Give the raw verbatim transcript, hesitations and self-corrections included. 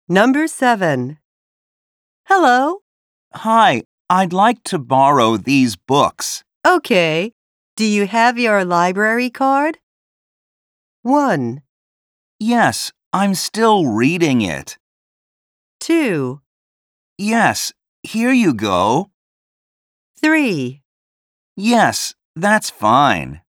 Number seven. Hello. Hi, I'd like to borrow these books. Okay. Do you have your library card? One, Yes, I'm still reading it. two, Yes, here you go. three. Yes, that's fine.